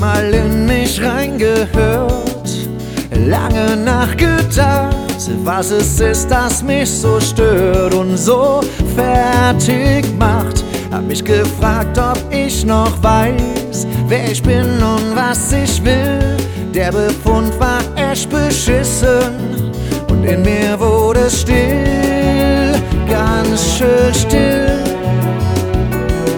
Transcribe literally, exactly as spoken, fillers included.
mal in mich reingehört, lange nachgedacht, was es ist, das mich so stört und so fertig macht. Hab mich gefragt, ob ich noch weiß, wer ich bin und was ich will. Der Befund war echt beschissen und in mir wurde still, ganz schön still.